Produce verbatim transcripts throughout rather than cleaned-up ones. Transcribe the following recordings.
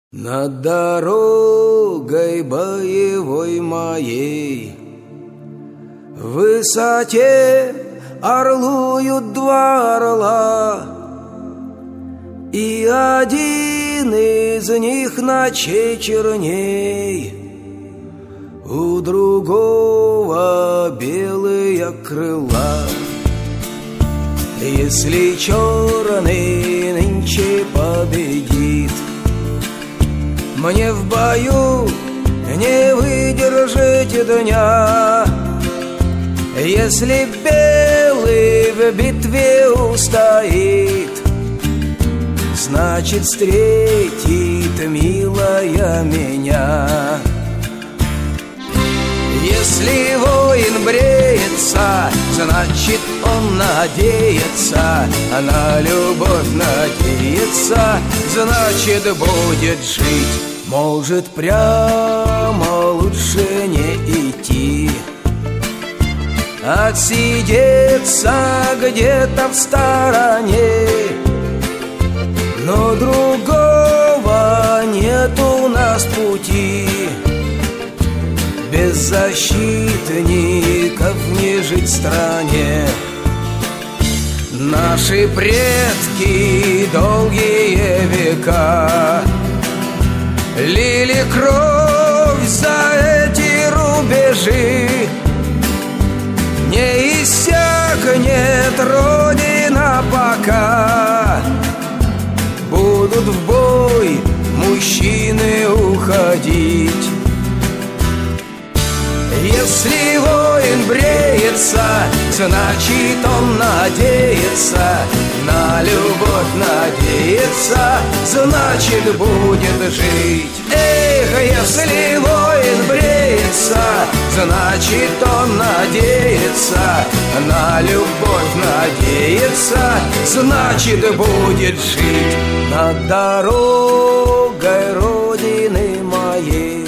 Над дорогой боевой моей в высоте орлуют два орла, и один из них ночей черней, у другого белые крыла. Если черный нынче победит, мне в бою не выдержать дня. Если белый в битве устоит, значит встретит милая меня. Если воин бреется, значит он надеется, на любовь надеется, значит будет жить. Может, прямо лучше не идти, отсидеться где-то в стороне, но другого нет у нас пути. Без защитников не жить в стране. Наши предки долгие века лили кровь за эти рубежи. Не иссякнет Родина, пока будут в бой мужчины уходить. Если воин бреется, значит он надеется, на любовь надеется, значит будет жить. Эх, если воин бреется, значит он надеется, на любовь надеется, значит будет жить. Над дорогой Родины моей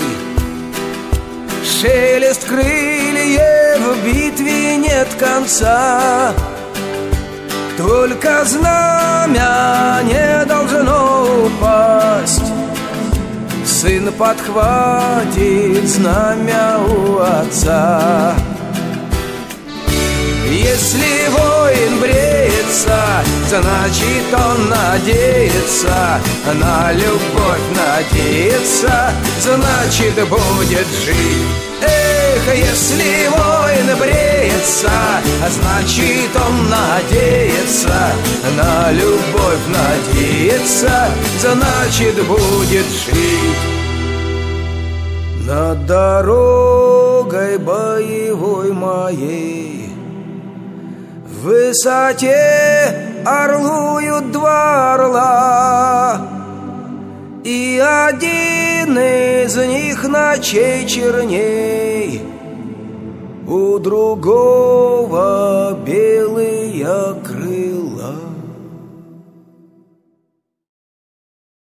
шелест крыльев, в битве нет конца. Только знамя не должно упасть, сын подхватит знамя у отца. Если воин бреется, значит он надеется, на любовь надеется, значит будет жить. Эх, если воин бреется, значит он надеется, на любовь надеется, значит будет жить. Над дорогой боевой моей в высоте орлуют два орла, и один из них ночей черней, у другого белые крыла.